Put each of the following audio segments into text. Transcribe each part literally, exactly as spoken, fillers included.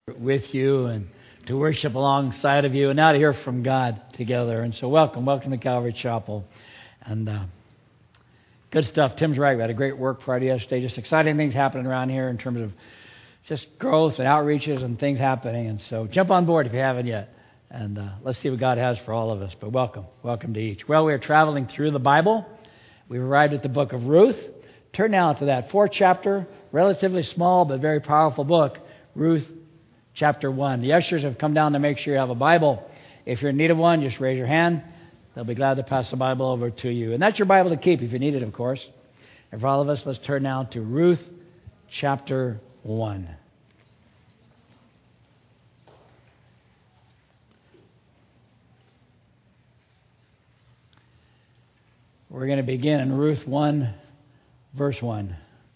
with you and to worship alongside of you and now to hear from God together. And so welcome, welcome to Calvary Chapel. And uh, good stuff. Tim's right. We had a great work Friday yesterday. Just exciting things happening around here in terms of just growth and outreaches and things happening. And so jump on board if you haven't yet. And uh, let's see what God has for all of us. But welcome, welcome to each. Well, we are traveling through the Bible. We've arrived at the book of Ruth. Turn now to that fourth chapter, relatively small but very powerful book, Ruth chapter one. The ushers have come down to make sure you have a Bible. If you're in need of one, just raise your hand. They'll be glad to pass the Bible over to you. And that's your Bible to keep if you need it, of course. And for all of us, let's turn now to Ruth chapter one. We're going to begin in Ruth one, verse one.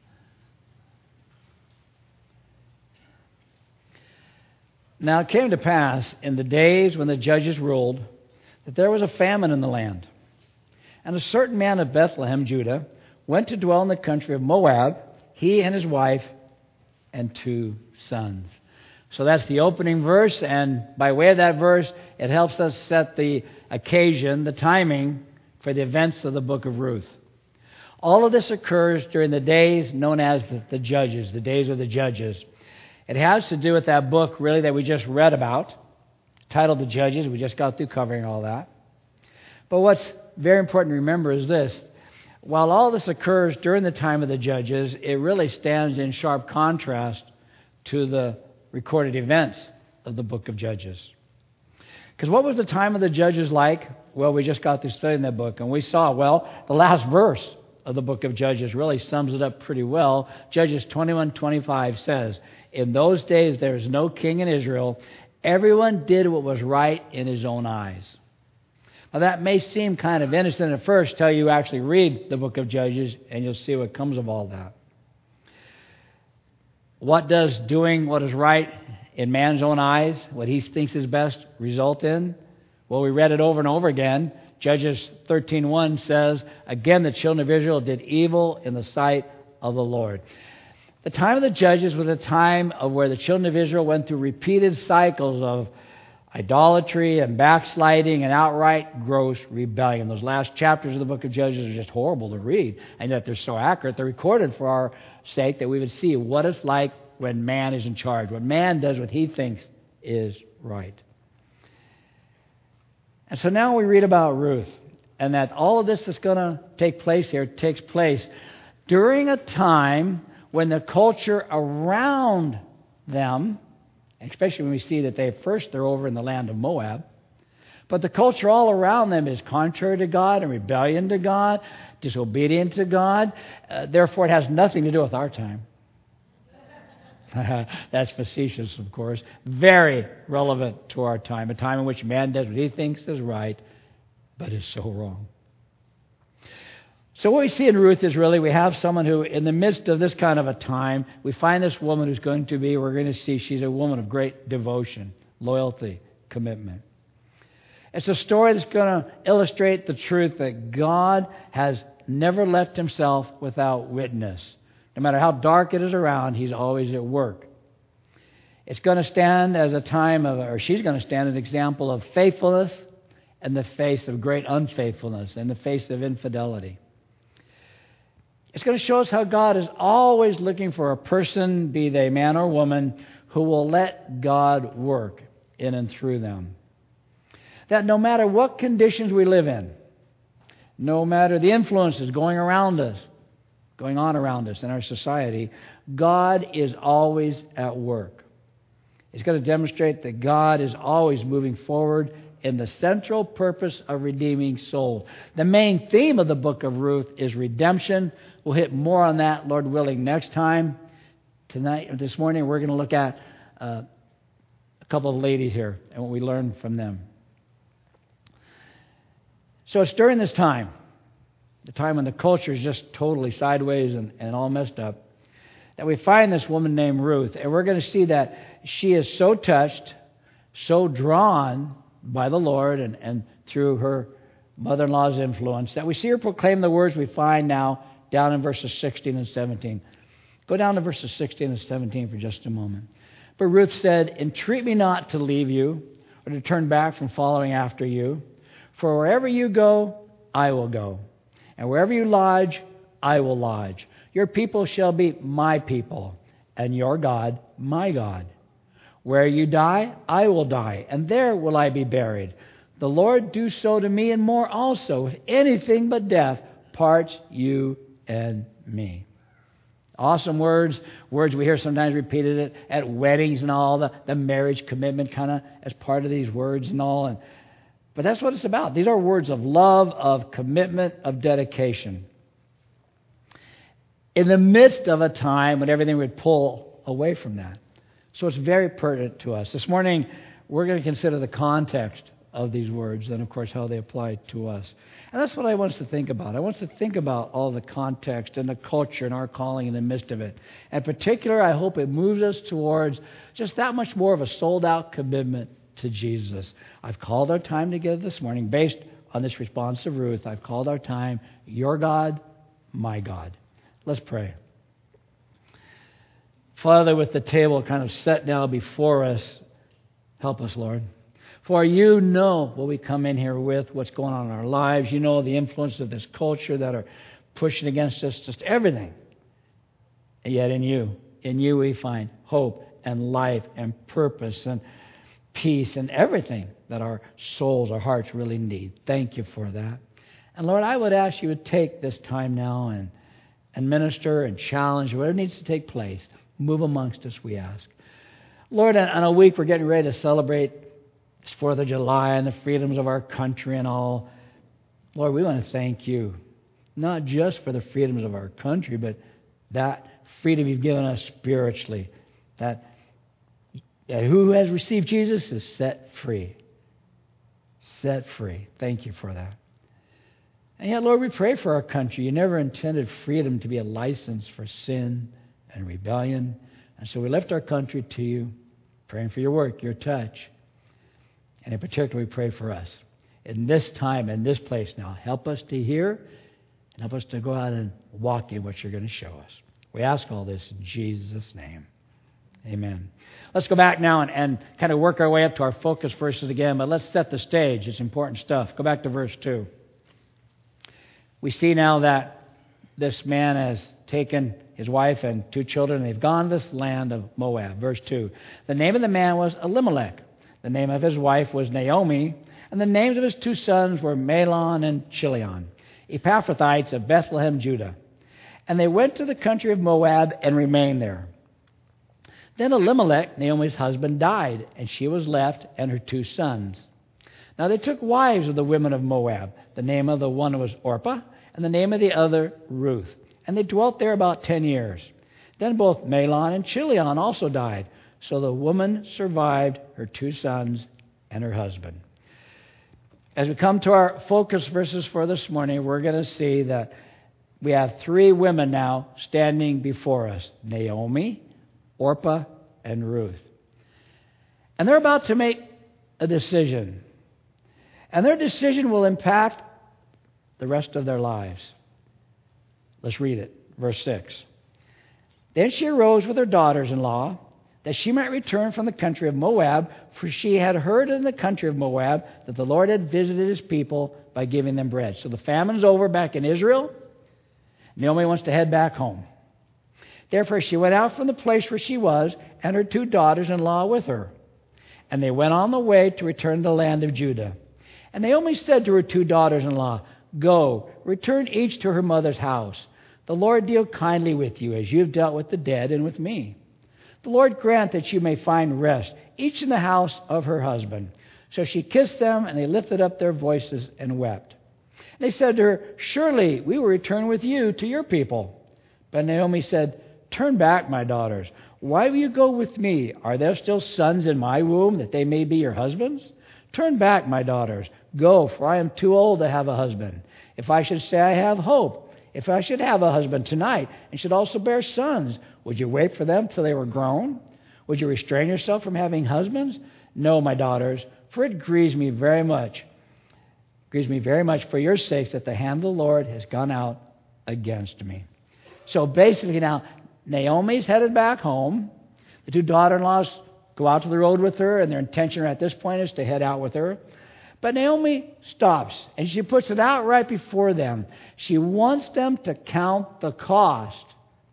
Now it came to pass in the days when the judges ruled that there was a famine in the land. And a certain man of Bethlehem, Judah, went to dwell in the country of Moab, he and his wife and two sons. So that's the opening verse, and by way of that verse, it helps us set the occasion, the timing, for the events of the book of Ruth. All of this occurs during the days known as the Judges, the days of the Judges. It has to do with that book, really, that we just read about, titled The Judges. We just got through covering all that. But what's very important to remember is this. While all this occurs during the time of the Judges, it really stands in sharp contrast to the recorded events of the book of Judges. Because what was the time of the Judges like? Well, we just got through studying that book, and we saw, well, the last verse of the book of Judges really sums it up pretty well. Judges twenty-one twenty-five says, "In those days there was no king in Israel. Everyone did what was right in his own eyes." Now that may seem kind of innocent at first till you actually read the book of Judges, and you'll see what comes of all that. What does doing what is right in man's own eyes, what he thinks is best, result in? Well, we read it over and over again. Judges thirteen one says, "Again the children of Israel did evil in the sight of the Lord." The time of the Judges was a time of where the children of Israel went through repeated cycles of idolatry and backsliding and outright gross rebellion. Those last chapters of the book of Judges are just horrible to read, and yet they're so accurate. They're recorded for our sake that we would see what it's like when man is in charge, when man does what he thinks is right. And so now we read about Ruth, and that all of this that's going to take place here takes place during a time when the culture around them, especially when we see that they first they're over in the land of Moab, but the culture all around them is contrary to God and rebellion to God, disobedient to God. Uh, therefore, it has nothing to do with our time. That's facetious, of course. Very relevant to our time, a time in which man does what he thinks is right, but is so wrong. So what we see in Ruth is really we have someone who, in the midst of this kind of a time, we find this woman who's going to be, we're going to see she's a woman of great devotion, loyalty, commitment. It's a story that's going to illustrate the truth that God has never left himself without witness. No matter how dark it is around, he's always at work. It's going to stand as a time of, or she's going to stand as an example of faithfulness in the face of great unfaithfulness, in the face of infidelity. It's going to show us how God is always looking for a person, be they man or woman, who will let God work in and through them. That no matter what conditions we live in, no matter the influences going around us, going on around us in our society, God is always at work. It's going to demonstrate that God is always moving forward in the central purpose of redeeming souls. The main theme of the book of Ruth is redemption. We'll hit more on that, Lord willing, next time. Tonight, this morning, we're going to look at uh, a couple of ladies here and what we learn from them. So it's during this time, the time when the culture is just totally sideways and, and all messed up, that we find this woman named Ruth. And we're going to see that she is so touched, so drawn by the Lord and, and through her mother-in-law's influence, that we see her proclaim the words we find now down in verses sixteen and seventeen. Go down to verses sixteen and seventeen for just a moment. But Ruth said, "Entreat me not to leave you or to turn back from following after you. For wherever you go, I will go. And wherever you lodge, I will lodge. Your people shall be my people, and your God, my God. Where you die, I will die, and there will I be buried. The Lord do so to me and more also, if anything but death parts you and me." Awesome words, words we hear sometimes repeated at, at weddings and all, the, the marriage commitment kind of as part of these words and all. And, but that's what it's about. These are words of love, of commitment, of dedication. In the midst of a time when everything would pull away from that. So it's very pertinent to us. This morning, we're going to consider the context of these words and, of course, how they apply to us. And that's what I want us to think about. I want us to think about all the context and the culture and our calling in the midst of it. In particular, I hope it moves us towards just that much more of a sold-out commitment to Jesus. I've called our time together this morning based on this response of Ruth. I've called our time, Your God, My God. Let's pray. Father, with the table kind of set now before us, help us, Lord. For you know what we come in here with, what's going on in our lives. You know the influence of this culture that are pushing against us, just everything. And yet in you, in you we find hope and life and purpose and peace and everything that our souls, our hearts really need. Thank you for that. And Lord, I would ask you to take this time now and, and minister and challenge whatever needs to take place. Move amongst us, we ask. Lord, on a week we're getting ready to celebrate fourth of July and the freedoms of our country and all. Lord, we want to thank you, not just for the freedoms of our country, but that freedom you've given us spiritually, that, that who has received Jesus is set free. Set free. Thank you for that. And yet, Lord, we pray for our country. You never intended freedom to be a license for sin and rebellion. And so we lift our country to you, praying for your work, your touch. And in particular, we pray for us. In this time, in this place now, help us to hear and help us to go out and walk in what you're going to show us. We ask all this in Jesus' name. Amen. Let's go back now and, and kind of work our way up to our focus verses again, but let's set the stage. It's important stuff. Go back to verse two. We see now that this man has taken his wife and two children, and they've gone to this land of Moab. Verse two. The name of the man was Elimelech. The name of his wife was Naomi, and the names of his two sons were Mahlon and Chilion, Epaphrathites of Bethlehem, Judah. And they went to the country of Moab and remained there. Then Elimelech, Naomi's husband, died, and she was left and her two sons. Now they took wives of the women of Moab. The name of the one was Orpah, and the name of the other Ruth. And they dwelt there about ten years. Then both Mahlon and Chilion also died. So the woman survived her two sons and her husband. As we come to our focus verses for this morning, we're going to see that we have three women now standing before us. Naomi, Orpah, and Ruth. And they're about to make a decision. And their decision will impact the rest of their lives. Let's read it. Verse six. Then she arose with her daughters-in-law, that she might return from the country of Moab, for she had heard in the country of Moab that the Lord had visited his people by giving them bread. So the famine's over back in Israel. Naomi wants to head back home. Therefore she went out from the place where she was, and her two daughters-in-law with her. And they went on the way to return to the land of Judah. And Naomi said to her two daughters-in-law, Go, return each to her mother's house. The Lord deal kindly with you, as you have dealt with the dead and with me. The Lord grant that you may find rest, each in the house of her husband. So she kissed them, and they lifted up their voices and wept. They said to her, Surely we will return with you to your people. But Naomi said, Turn back, my daughters. Why will you go with me? Are there still sons in my womb, that they may be your husbands? Turn back, my daughters. Go, for I am too old to have a husband. If I should say I have hope, if I should have a husband tonight, and should also bear sons, would you wait for them till they were grown? Would you restrain yourself from having husbands? No, my daughters, for it grieves me very much. It grieves me very much for your sakes that the hand of the Lord has gone out against me. So basically now, Naomi's headed back home. The two daughter-in-laws go out to the road with her, and their intention at this point is to head out with her. But Naomi stops, and she puts it out right before them. She wants them to count the cost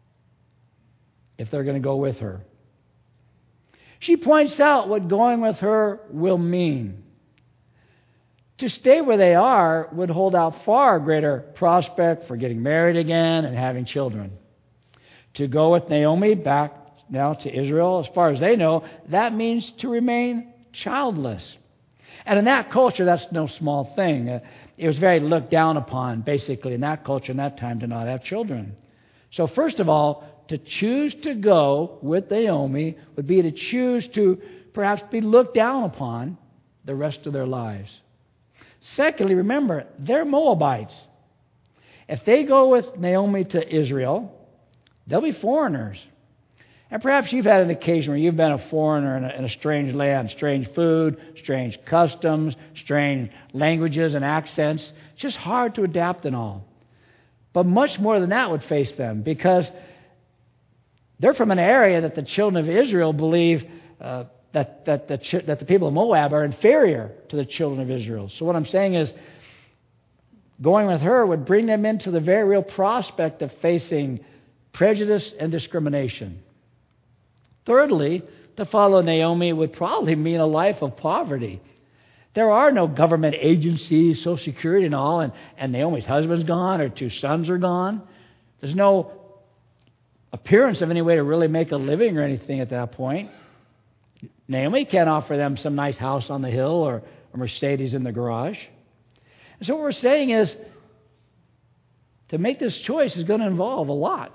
if they're going to go with her. She points out what going with her will mean. To stay where they are would hold out far greater prospect for getting married again and having children. To go with Naomi back now to Israel, as far as they know, that means to remain childless. And in that culture, that's no small thing. Uh, it was very looked down upon, basically, in that culture, in that time, to not have children. So first of all, to choose to go with Naomi would be to choose to perhaps be looked down upon the rest of their lives. Secondly, remember, they're Moabites. If they go with Naomi to Israel, they'll be foreigners. And perhaps you've had an occasion where you've been a foreigner in a, in a strange land, strange food, strange customs, strange languages and accents. It's just hard to adapt and all. But much more than that would face them, because they're from an area that the children of Israel believe uh, that, that, the, that the people of Moab are inferior to the children of Israel. So what I'm saying is, going with her would bring them into the very real prospect of facing prejudice and discrimination. Thirdly, to follow Naomi would probably mean a life of poverty. There are no government agencies, Social Security and all, and, and Naomi's husband's gone, her two sons are gone. There's no appearance of any way to really make a living or anything at that point. Naomi can't offer them some nice house on the hill or a Mercedes in the garage. And so what we're saying is, to make this choice is going to involve a lot.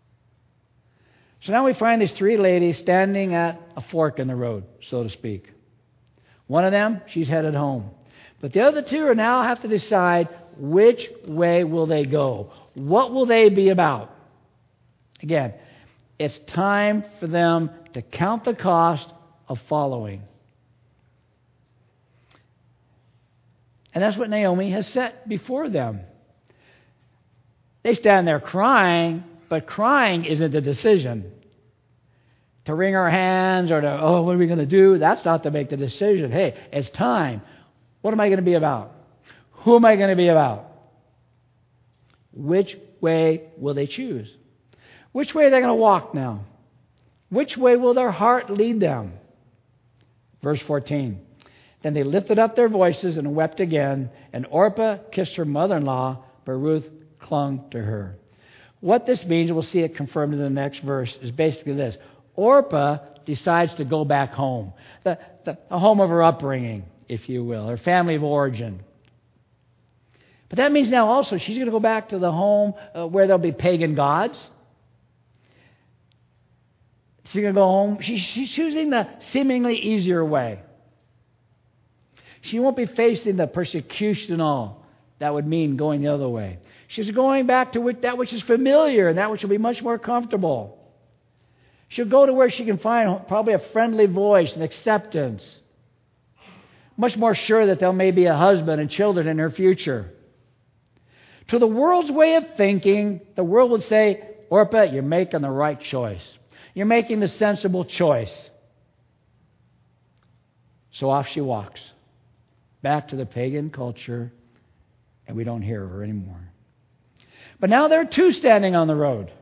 So now we find these three ladies standing at a fork in the road, so to speak. One of them, she's headed home. But the other two are now have to decide which way will they go. What will they be about? Again, it's time for them to count the cost of following. And that's what Naomi has set before them. They stand there crying, but crying isn't the decision. To wring our hands or to, oh, what are we going to do? That's not to make the decision. Hey, it's time. What am I going to be about? Who am I going to be about? Which way will they choose? Which way are they going to walk now? Which way will their heart lead them? Verse fourteen. Then they lifted up their voices and wept again, and Orpah kissed her mother-in-law, but Ruth clung to her. What this means, we'll see it confirmed in the next verse, is basically this. Orpah decides to go back home, the, the, the home of her upbringing, if you will, her family of origin. But that means now also she's going to go back to the home uh, where there'll be pagan gods. She's going to go home. She, she's choosing the seemingly easier way. She won't be facing the persecution and all that would mean going the other way. She's going back to that which is familiar and that which will be much more comfortable. She'll go to where she can find probably a friendly voice and acceptance. Much more sure that there may be a husband and children in her future. To the world's way of thinking, the world would say, Orpah, you're making the right choice. You're making the sensible choice. So off she walks. Back to the pagan culture, and we don't hear her anymore. But now there are two standing on the road.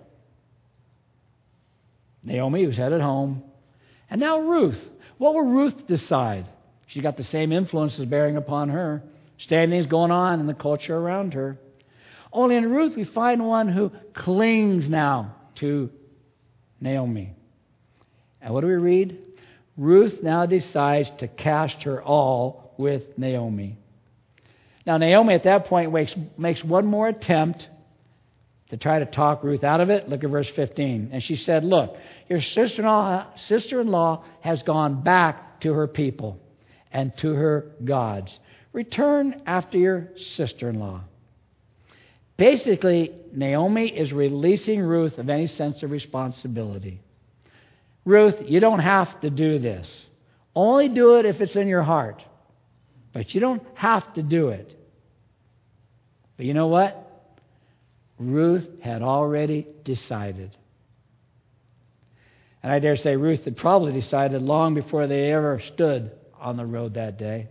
Naomi, who's headed home, and now Ruth. What will Ruth decide? She's got the same influences bearing upon her. Standings going on in the culture around her. Only in Ruth we find one who clings now to Naomi. And what do we read? Ruth now decides to cast her all with Naomi. Now Naomi at that point makes, makes one more attempt to try to talk Ruth out of it. Look at verse fifteen. And she said, look, your sister-in-law, sister-in-law has gone back to her people and to her gods. Return after your sister-in-law. Basically, Naomi is releasing Ruth of any sense of responsibility. Ruth, you don't have to do this. Only do it if it's in your heart. But you don't have to do it. But you know what? Ruth had already decided. And I dare say Ruth had probably decided long before they ever stood on the road that day.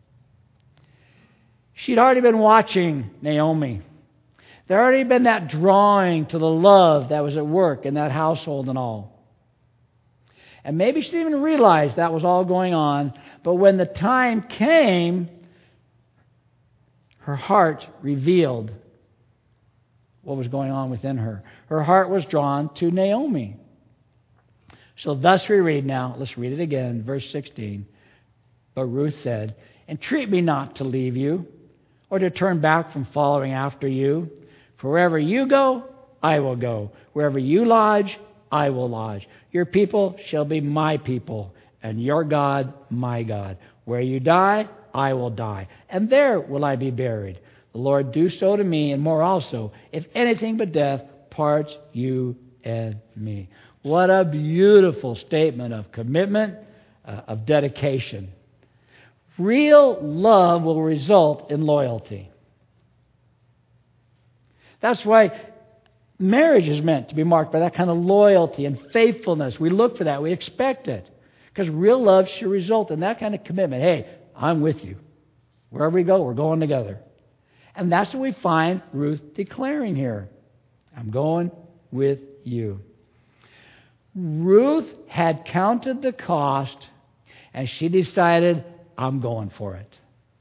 She'd already been watching Naomi. There had already been that drawing to the love that was at work in that household and all. And maybe she didn't even realize that was all going on. But when the time came, her heart revealed what was going on within her. Her heart was drawn to Naomi. So thus we read now, let's read it again, verse sixteen. But Ruth said, "Entreat me not to leave you, or to turn back from following after you. For wherever you go, I will go. Wherever you lodge, I will lodge. Your people shall be my people, and your God my God. Where you die, I will die, and there will I be buried. The Lord do so to me, and more also, if anything but death parts you and me." What a beautiful statement of commitment, uh, of dedication. Real love will result in loyalty. That's why marriage is meant to be marked by that kind of loyalty and faithfulness. We look for that. We expect it. Because real love should result in that kind of commitment. Hey, I'm with you. Wherever we go, we're going together. And that's what we find Ruth declaring here. I'm going with you. Ruth had counted the cost, and she decided, I'm going for it.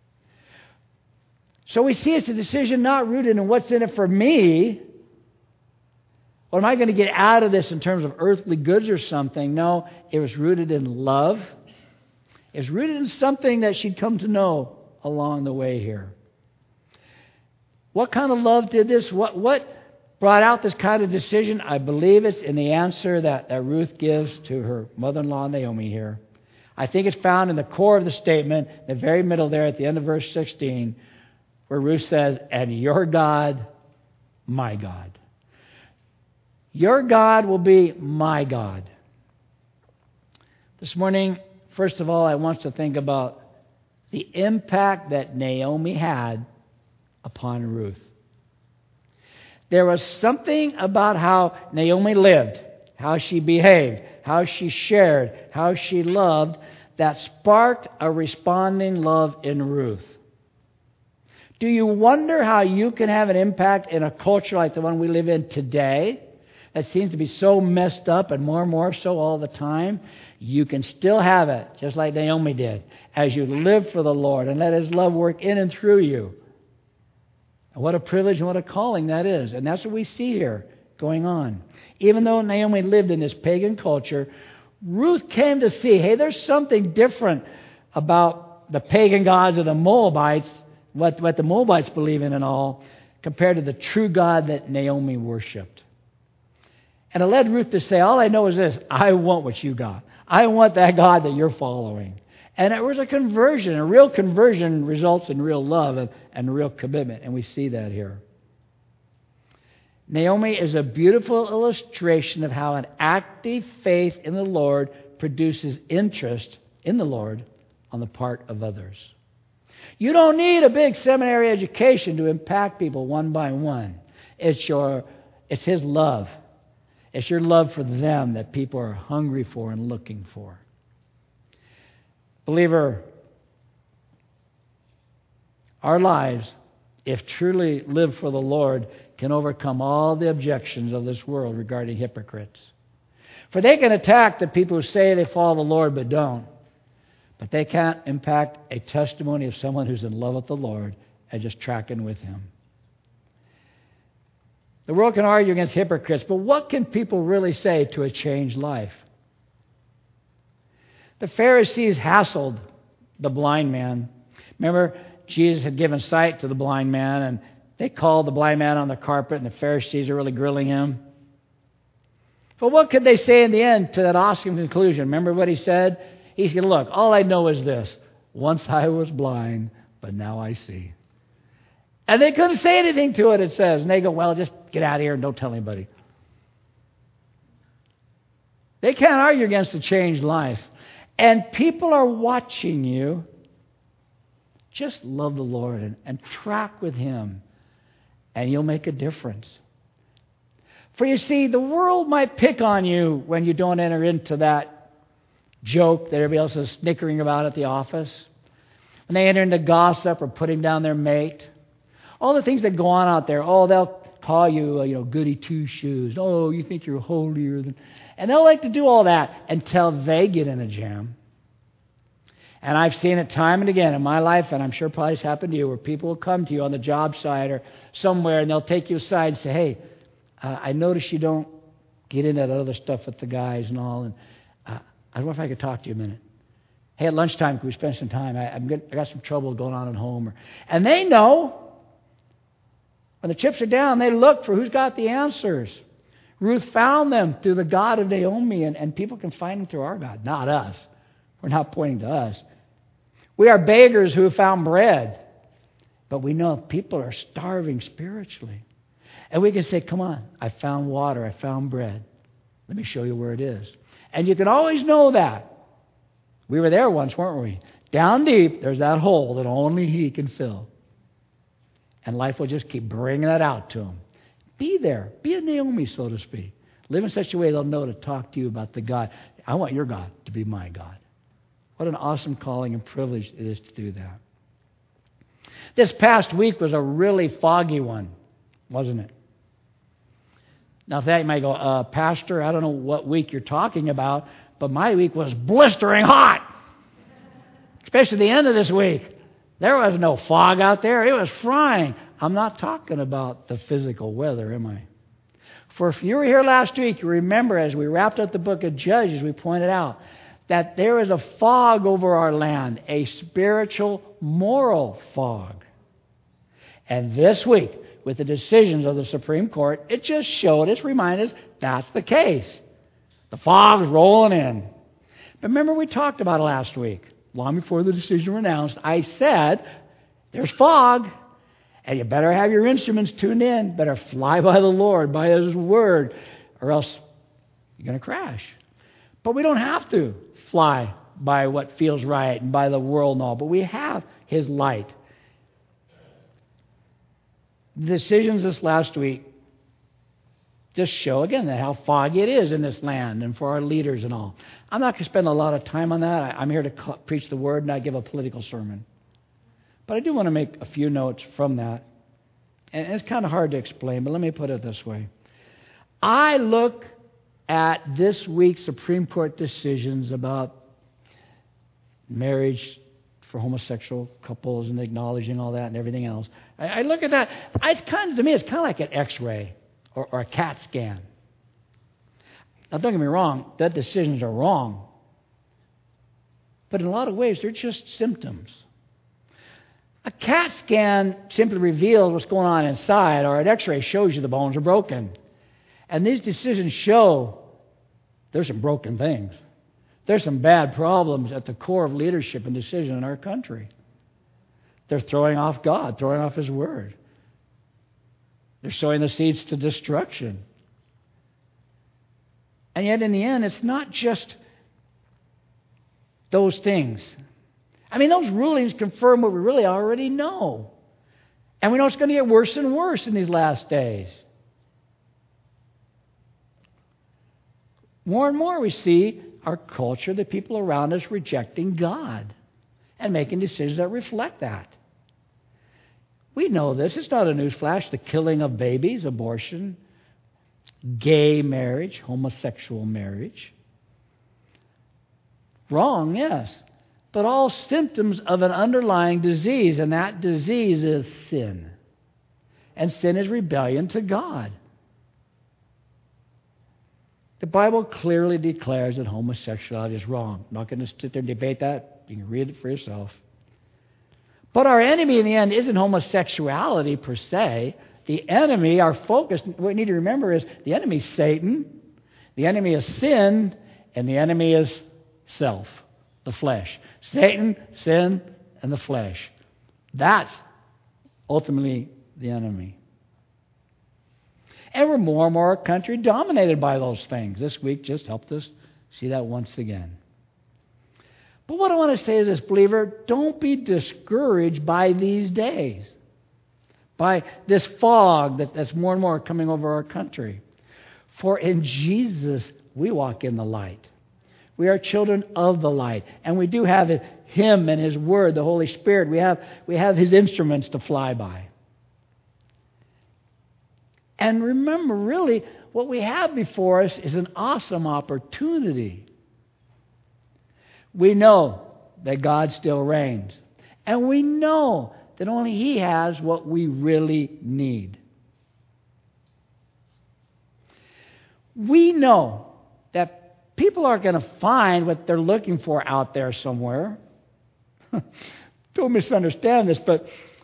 So we see it's a decision not rooted in what's in it for me. What am I going to get out of this in terms of earthly goods or something? No, it was rooted in love. It was rooted in something that she'd come to know along the way here. What kind of love did this? What, what brought out this kind of decision? I believe it's in the answer that, that Ruth gives to her mother-in-law Naomi here. I think it's found in the core of the statement, the very middle there at the end of verse sixteen, where Ruth says, "And your God, my God." Your God will be my God. This morning, first of all, I want us to think about the impact that Naomi had upon Ruth. There was something about how Naomi lived, how she behaved, how she shared, how she loved, that sparked a responding love in Ruth. Do you wonder how you can have an impact in a culture like the one we live in today that seems to be so messed up and more and more so all the time? You can still have it, just like Naomi did, as you live for the Lord and let His love work in and through you. And what a privilege and what a calling that is. And that's what we see here going on. Even though Naomi lived in this pagan culture, Ruth came to see, hey, there's something different about the pagan gods of the Moabites, what, what the Moabites believe in and all, compared to the true God that Naomi worshipped. And it led Ruth to say, all I know is this, I want what you got. I want that God that you're following. And it was a conversion. A real conversion results in real love and, and real commitment. And we see that here. Naomi is a beautiful illustration of how an active faith in the Lord produces interest in the Lord on the part of others. You don't need a big seminary education to impact people one by one. It's your, it's His love. It's your love for them that people are hungry for and looking for. Believer, our lives, if truly lived for the Lord, can overcome all the objections of this world regarding hypocrites. For they can attack the people who say they follow the Lord but don't. But they can't impact a testimony of someone who's in love with the Lord and just tracking with Him. The world can argue against hypocrites, but what can people really say to a changed life? The Pharisees hassled the blind man. Remember, Jesus had given sight to the blind man, and they called the blind man on the carpet, and the Pharisees are really grilling him. But what could they say in the end to that awesome conclusion? Remember what he said? He said, look, all I know is this. Once I was blind, but now I see. And they couldn't say anything to it, it says. And they go, well, just get out of here and don't tell anybody. They can't argue against a changed life. And people are watching you. Just love the Lord and, and track with Him. And you'll make a difference. For you see, the world might pick on you when you don't enter into that joke that everybody else is snickering about at the office. When they enter into gossip or putting down their mate. All the things that go on out there. Oh, they'll call you, uh, you know, goody two-shoes. Oh, you think you're holier than... And they'll like to do all that until they get in a jam. And I've seen it time and again in my life, and I'm sure probably it's happened to you, where people will come to you on the job site or somewhere, and they'll take you aside and say, hey, uh, I notice you don't get into that other stuff with the guys and all, and uh, I wonder if I could talk to you a minute. Hey, at lunchtime, can we spend some time? I, I'm good, I got some trouble going on at home. Or, and they know, when the chips are down, they look for who's got the answers. Ruth found them through the God of Naomi, and, and people can find them through our God, not us. We're not pointing to us. We are beggars who have found bread, but we know people are starving spiritually. And we can say, come on, I found water, I found bread. Let me show you where it is. And you can always know that. We were there once, weren't we? Down deep, there's that hole that only He can fill. And life will just keep bringing that out to them. Be there. Be a Naomi, so to speak. Live in such a way they'll know to talk to you about the God. I want your God to be my God. What an awesome calling and privilege it is to do that. This past week was a really foggy one, wasn't it? Now, for that you might go, uh, Pastor, I don't know what week you're talking about, but my week was blistering hot. Especially the end of this week. There was no fog out there. It was frying. I'm not talking about the physical weather, am I? For if you were here last week, you remember as we wrapped up the book of Judges, we pointed out that there is a fog over our land, a spiritual, moral fog. And this week, with the decisions of the Supreme Court, it just showed us, reminded us, that's the case. The fog's rolling in. But remember we talked about it last week. Long before the decision was announced, I said, there's fog. And you better have your instruments tuned in. Better fly by the Lord, by His Word, or else you're going to crash. But we don't have to fly by what feels right and by the world and all. But we have His light. The decisions this last week just show, again, how foggy it is in this land and for our leaders and all. I'm not going to spend a lot of time on that. I'm here to preach the Word, not give a political sermon. But I do want to make a few notes from that. And it's kind of hard to explain, but let me put it this way. I look at this week's Supreme Court decisions about marriage for homosexual couples and acknowledging all that and everything else. I, I look at that. It's kind of, to me, it's kind of like an X-ray or, or a CAT scan. Now, don't get me wrong. That decisions are wrong. But in a lot of ways, they're just symptoms. A CAT scan simply reveals what's going on inside, or an X-ray shows you the bones are broken. And these decisions show there's some broken things. There's some bad problems at the core of leadership and decision in our country. They're throwing off God, throwing off His Word. They're sowing the seeds to destruction. And yet in the end, it's not just those things. I mean, those rulings confirm what we really already know. And we know it's going to get worse and worse in these last days. More and more we see our culture, the people around us, rejecting God and making decisions that reflect that. We know this. It's not a newsflash. The killing of babies, abortion, gay marriage, homosexual marriage. Wrong, yes. But all symptoms of an underlying disease, and that disease is sin. And sin is rebellion to God. The Bible clearly declares that homosexuality is wrong. I'm not going to sit there and debate that. You can read it for yourself. But our enemy in the end isn't homosexuality per se. The enemy, our focus, what we need to remember is the enemy is Satan, the enemy is sin, and the enemy is self, the flesh. Satan, sin, and the flesh. That's ultimately the enemy. And we're more and more a country dominated by those things. This week just helped us see that once again. But what I want to say is this, believer, don't be discouraged by these days, by this fog that, that's more and more coming over our country. For in Jesus we walk in the light. We are children of the light. And we do have Him and His Word, the Holy Spirit. We have, we have His instruments to fly by. And remember, really, what we have before us is an awesome opportunity. We know that God still reigns. And we know that only He has what we really need. We know that people aren't going to find what they're looking for out there somewhere. Don't misunderstand this, but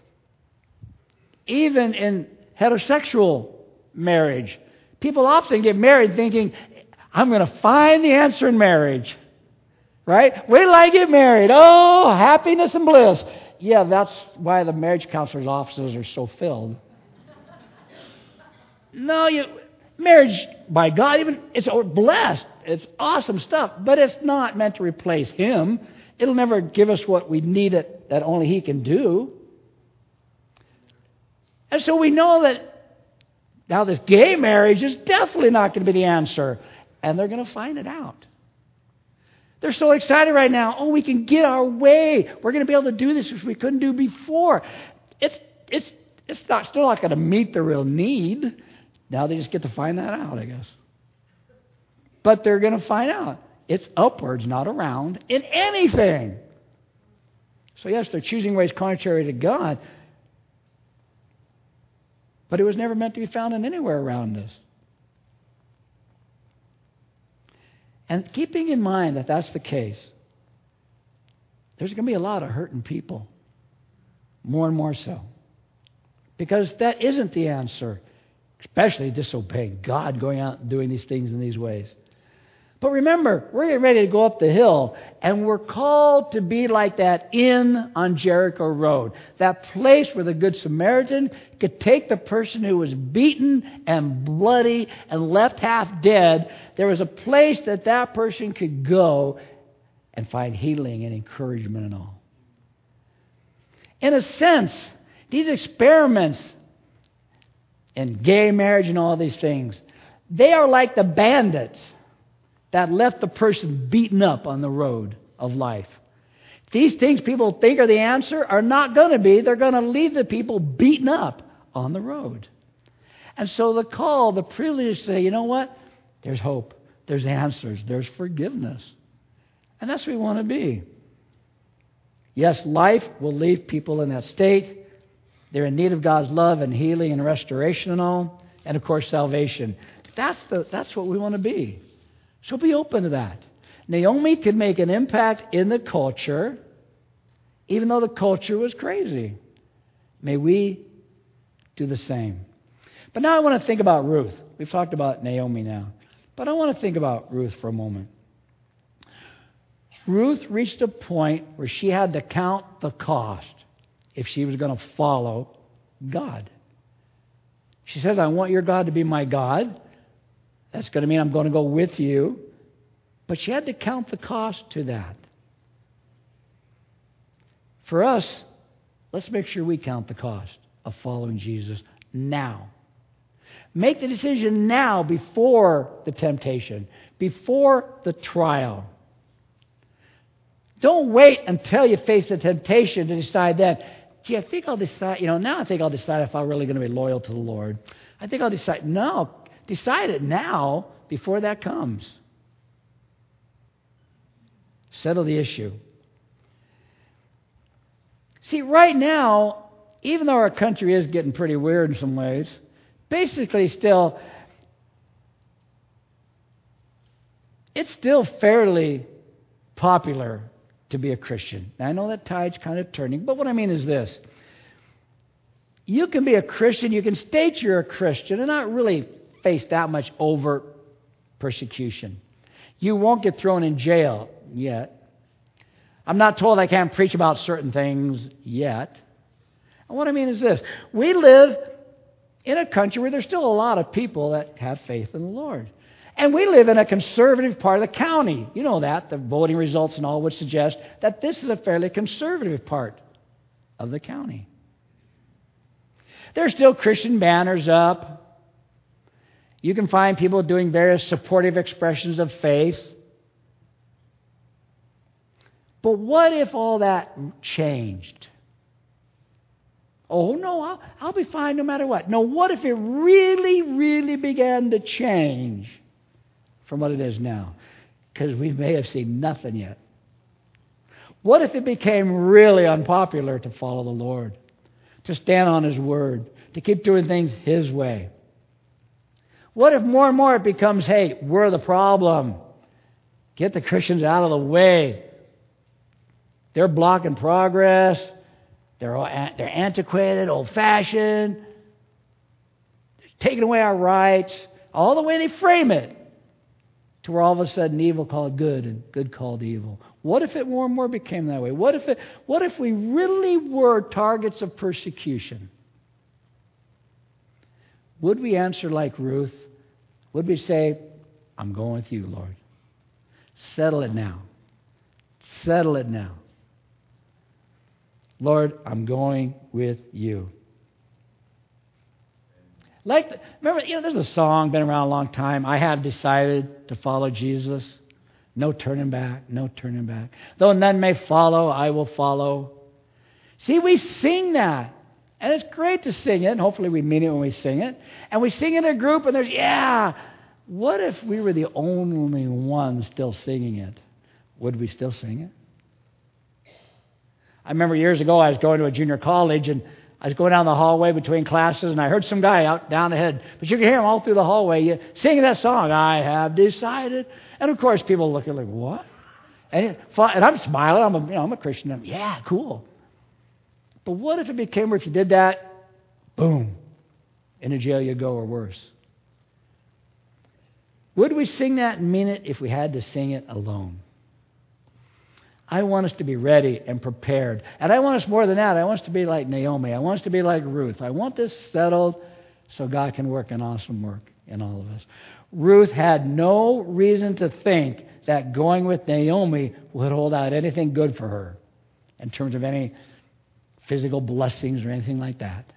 even in heterosexual marriage, people often get married thinking, I'm going to find the answer in marriage. Right? Wait till I get married. Oh, happiness and bliss. Yeah, that's why the marriage counselor's offices are so filled. No, you... Marriage, by God, even it's blessed. It's awesome stuff, but it's not meant to replace Him. It'll never give us what we need it, that only He can do. And so we know that now this gay marriage is definitely not going to be the answer, and they're going to find it out. They're so excited right now. Oh, we can get our way. We're going to be able to do this which we couldn't do before. It's it's it's not still not going to meet the real need. Now they just get to find that out, I guess. But they're going to find out. It's upwards, not around, in anything. So yes, they're choosing ways contrary to God. But it was never meant to be found in anywhere around us. And keeping in mind that that's the case, there's going to be a lot of hurting people. More and more so. Because that isn't the answer. Especially disobeying God, going out and doing these things in these ways. But remember, we're getting ready to go up the hill, and we're called to be like that inn on Jericho Road. That place where the Good Samaritan could take the person who was beaten and bloody and left half dead. There was a place that that person could go and find healing and encouragement and all. In a sense, these experiments in gay marriage and all these things, they are like the bandits that left the person beaten up on the road of life. These things people think are the answer are not going to be. They're going to leave the people beaten up on the road. And so the call, the privilege to say, you know what? There's hope. There's answers. There's forgiveness. And that's what we want to be. Yes, life will leave people in that state. They're in need of God's love and healing and restoration and all. And, of course, salvation. That's the that's what we want to be. So be open to that. Naomi could make an impact in the culture, even though the culture was crazy. May we do the same. But now I want to think about Ruth. We've talked about Naomi now. But I want to think about Ruth for a moment. Ruth reached a point where she had to count the cost if she was going to follow God. She says, I want your God to be my God. That's going to mean I'm going to go with you. But she had to count the cost to that. For us, let's make sure we count the cost of following Jesus now. Make the decision now before the temptation, before the trial. Don't wait until you face the temptation to decide that, gee, I think I'll decide, you know, now I think I'll decide if I'm really going to be loyal to the Lord. I think I'll decide. No, decide it now before that comes. Settle the issue. See, right now, even though our country is getting pretty weird in some ways, basically still, it's still fairly popular to be a Christian. Now, I know that tide's kind of turning, but what I mean is this. You can be a Christian, you can state you're a Christian and not really face that much overt persecution. You won't get thrown in jail yet. I'm not told I can't preach about certain things yet. And what I mean is this. We live in a country where there's still a lot of people that have faith in the Lord. And we live in a conservative part of the county. You know that. The voting results and all would suggest that this is a fairly conservative part of the county. There's still Christian banners up. You can find people doing various supportive expressions of faith. But what if all that changed? Oh, no, I'll, I'll be fine no matter what. No, what if it really, really began to change from what it is now? Because we may have seen nothing yet. What if it became really unpopular to follow the Lord, to stand on His Word, to keep doing things His way? What if more and more it becomes, hey, we're the problem. Get the Christians out of the way. They're blocking progress. They're, they're antiquated, old-fashioned. They're taking away our rights. All the way they frame it to where all of a sudden evil called good and good called evil. What if it more and more became that way? What if it, what if we really were targets of persecution? Would we answer like Ruth? Would we say, I'm going with you, Lord. Settle it now. Settle it now. Lord, I'm going with you. Like, remember, you know, there's a song, been around a long time. I have decided to follow Jesus. No turning back, no turning back. Though none may follow, I will follow. See, we sing that. And it's great to sing it, and hopefully we mean it when we sing it. And we sing in a group, and there's, yeah, what if we were the only ones still singing it? Would we still sing it? I remember years ago I was going to a junior college, and I was going down the hallway between classes, and I heard some guy out down ahead. But you could hear him all through the hallway singing that song, I have decided. And of course people look at like, what? And, and I'm smiling. I'm a, you know, I'm a Christian. I'm, yeah, cool. But what if it became where if you did that, boom, into jail you go or worse? Would we sing that and mean it if we had to sing it alone? I want us to be ready and prepared. And I want us more than that. I want us to be like Naomi. I want us to be like Ruth. I want this settled so God can work an awesome work in all of us. Ruth had no reason to think that going with Naomi would hold out anything good for her in terms of any physical blessings or anything like that.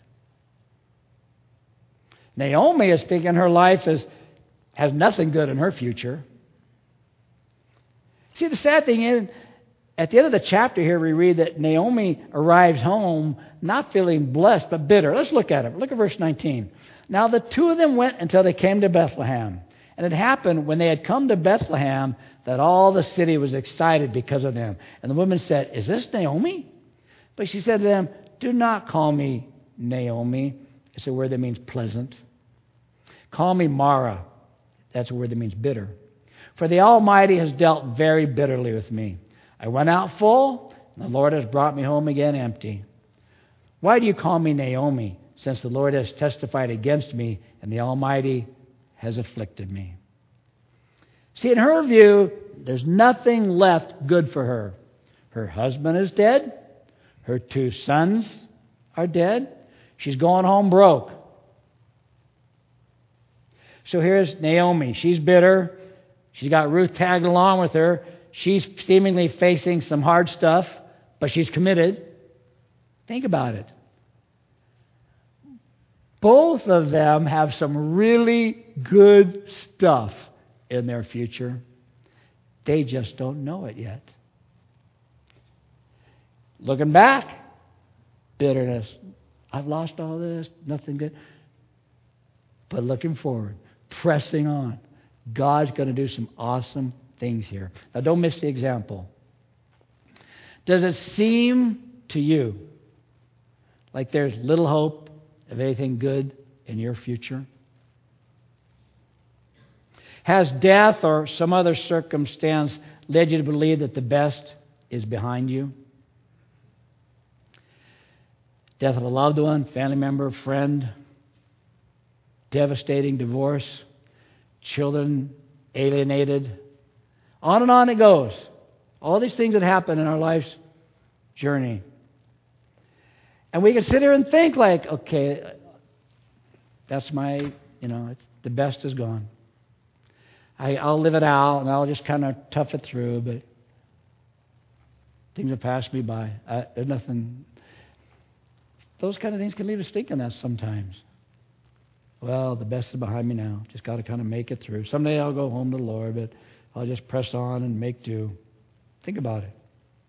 Naomi is thinking her life is, has nothing good in her future. See, the sad thing is, at the end of the chapter here, we read that Naomi arrives home not feeling blessed, but bitter. Let's look at it. Look at verse nineteen. Now the two of them went until they came to Bethlehem. And it happened when they had come to Bethlehem that all the city was excited because of them. And the woman said, is this Naomi? But she said to them, do not call me Naomi. It's a word that means pleasant. Call me Mara. That's a word that means bitter. For the Almighty has dealt very bitterly with me. I went out full, and the Lord has brought me home again empty. Why do you call me Naomi, since the Lord has testified against me, and the Almighty has afflicted me? See, in her view, there's nothing left good for her. Her husband is dead. Her two sons are dead. She's going home broke. So here's Naomi. She's bitter. She's got Ruth tagged along with her. She's seemingly facing some hard stuff, but she's committed. Think about it. Both of them have some really good stuff in their future. They just don't know it yet. Looking back, bitterness. I've lost all this, nothing good. But looking forward, pressing on. God's going to do some awesome things here. Now don't miss the example. Does it seem to you like there's little hope of anything good in your future? Has death or some other circumstance led you to believe that the best is behind you? Death of a loved one, family member, friend, devastating divorce, children alienated. On and on it goes. All these things that happen in our life's journey. And we can sit here and think like, okay, that's my, you know, it's, the best is gone. I, I'll live it out and I'll just kind of tough it through, but things have passed me by. I, there's nothing. Those kind of things can leave us thinking that sometimes. Well, the best is behind me now. Just got to kind of make it through. Someday I'll go home to the Lord, but I'll just press on and make do. Think about it.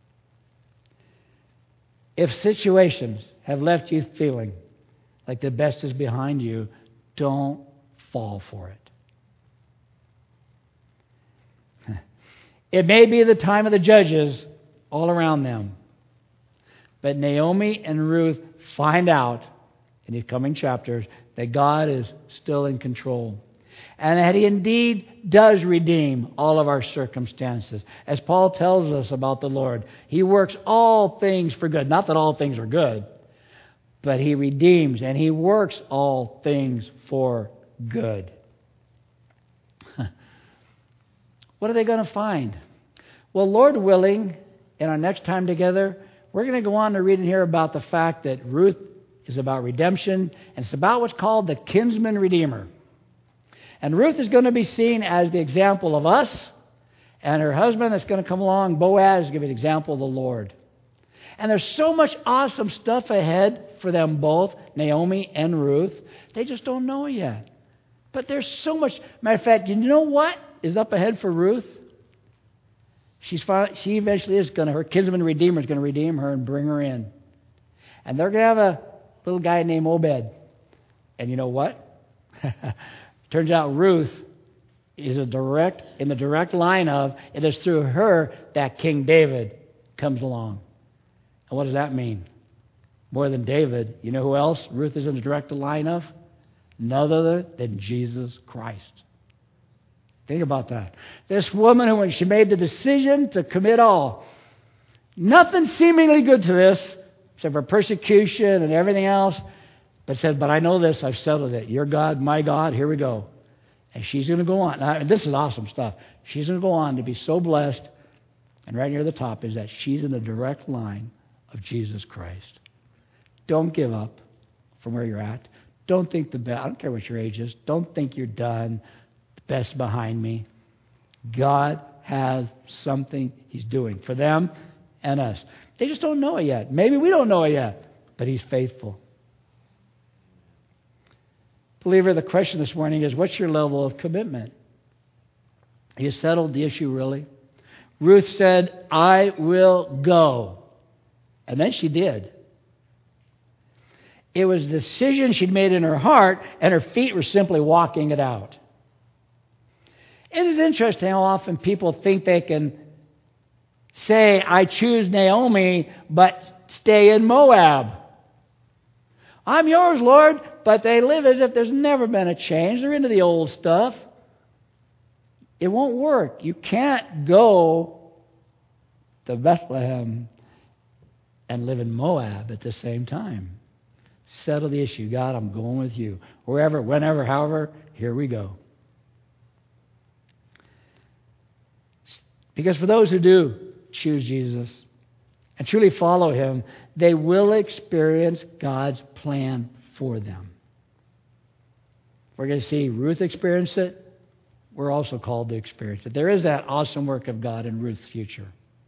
If situations have left you feeling like the best is behind you, don't fall for it. It may be the time of the judges all around them. But Naomi and Ruth find out in these coming chapters that God is still in control. And that He indeed does redeem all of our circumstances. As Paul tells us about the Lord, He works all things for good. Not that all things are good, but He redeems and He works all things for good. What are they going to find? Well, Lord willing, in our next time together, we're going to go on to read and hear about the fact that Ruth is about redemption, and it's about what's called the kinsman redeemer. And Ruth is going to be seen as the example of us, and her husband that's going to come along, Boaz, is going to be an example of the Lord. And there's so much awesome stuff ahead for them both, Naomi and Ruth. They just don't know it yet. But there's so much. Matter of fact, you know what is up ahead for Ruth? She's she eventually is going to, her kinsman redeemer is going to redeem her and bring her in. And they're going to have a little guy named Obed. And you know what? Turns out Ruth is a direct, in the direct line of, it is through her that King David comes along. And what does that mean? More than David, you know who else Ruth is in the direct line of? None other than Jesus Christ. Think about that. This woman who, when she made the decision to commit all, nothing seemingly good to this, except for persecution and everything else, but said, but I know this, I've settled it. Your God, my God, here we go. And she's going to go on. Now, this is awesome stuff. She's going to go on to be so blessed. And right near the top is that she's in the direct line of Jesus Christ. Don't give up from where you're at. Don't think the best. I don't care what your age is. Don't think you're done. The best behind me. God has something He's doing for them and us. They just don't know it yet. Maybe we don't know it yet, but He's faithful. Believer, the question this morning is, what's your level of commitment? Have you settled the issue really? Ruth said, I will go. And then she did. It was a decision she'd made in her heart, and her feet were simply walking it out. It is interesting how often people think they can say, I choose Naomi, but stay in Moab. I'm yours, Lord, but they live as if there's never been a change. They're into the old stuff. It won't work. You can't go to Bethlehem and live in Moab at the same time. Settle the issue. God, I'm going with you. Wherever, whenever, however, here we go. Because for those who do choose Jesus and truly follow Him, they will experience God's plan for them. We're going to see Ruth experience it. We're also called to experience it. There is that awesome work of God in Ruth's future.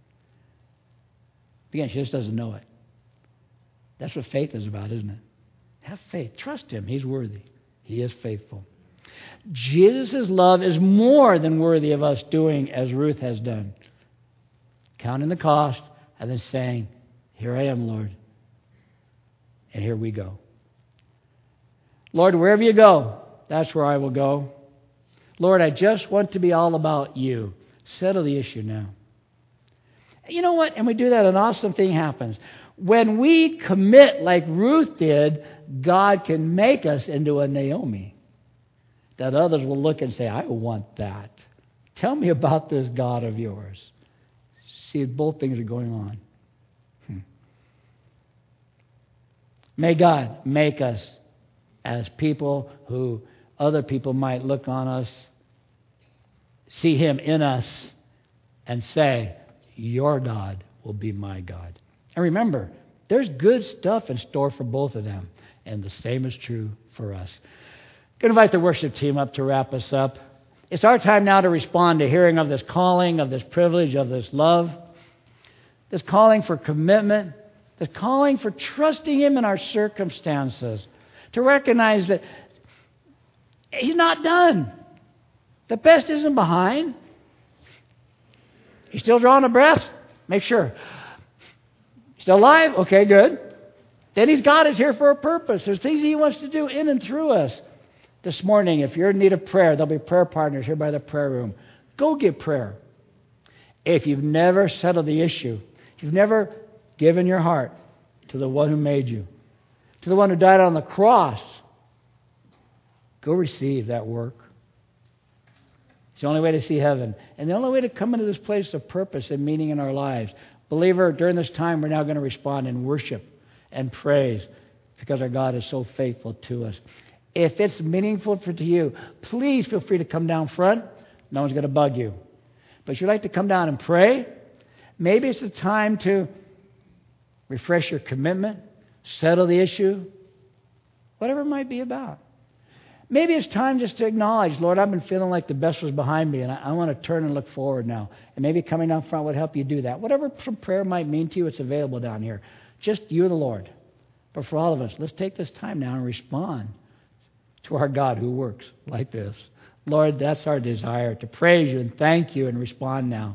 Again, she just doesn't know it. That's what faith is about, isn't it? Have faith. Trust Him. He's worthy. He is faithful. Jesus' love is more than worthy of us doing as Ruth has done. Counting the cost and then saying, here I am, Lord. And here we go. Lord, wherever you go, that's where I will go. Lord, I just want to be all about you. Settle the issue now. You know what? And we do that, an awesome thing happens. When we commit like Ruth did, God can make us into a Naomi that others will look and say, I want that. Tell me about this God of yours. See, both things are going on. Hmm. May God make us as people who other people might look on us, see Him in us, and say, your God will be my God. And remember, there's good stuff in store for both of them. And the same is true for us. I'm going to invite the worship team up to wrap us up. It's our time now to respond to hearing of this calling, of this privilege, of this love. This calling for commitment. This calling for trusting Him in our circumstances. To recognize that He's not done. The best isn't behind. He's still drawing a breath? Make sure. Still alive? Okay, good. Then He's got us here for a purpose. There's things He wants to do in and through us. This morning, if you're in need of prayer, there'll be prayer partners here by the prayer room. Go get prayer. If you've never settled the issue, if you've never given your heart to the one who made you, to the one who died on the cross, go receive that work. It's the only way to see heaven. And the only way to come into this place of purpose and meaning in our lives. Believer, during this time, we're now going to respond in worship and praise because our God is so faithful to us. If it's meaningful for to you, please feel free to come down front. No one's going to bug you. But if you'd like to come down and pray, maybe it's the time to refresh your commitment, settle the issue, whatever it might be about. Maybe it's time just to acknowledge, Lord, I've been feeling like the best was behind me, and I, I want to turn and look forward now. And maybe coming down front would help you do that. Whatever some prayer might mean to you, it's available down here. Just you and the Lord. But for all of us, let's take this time now and respond to our God who works like this. Lord, that's our desire, to praise You and thank You and respond now.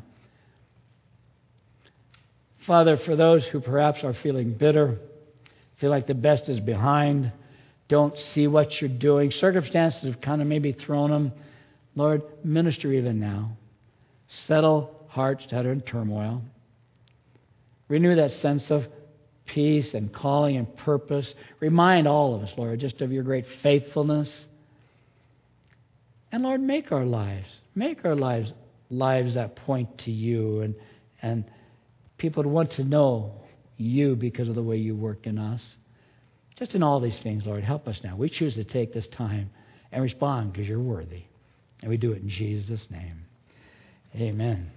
Father, for those who perhaps are feeling bitter, feel like the best is behind, don't see what You're doing, circumstances have kind of maybe thrown them, Lord, minister even now. Settle hearts that are in turmoil. Renew that sense of peace and calling and purpose. Remind all of us, Lord, just of Your great faithfulness. And Lord, make our lives, make our lives lives that point to You, and and people would want to know You because of the way You work in us. Just in all these things, Lord, help us now. We choose to take this time and respond because You're worthy. And we do it in Jesus' name. Amen.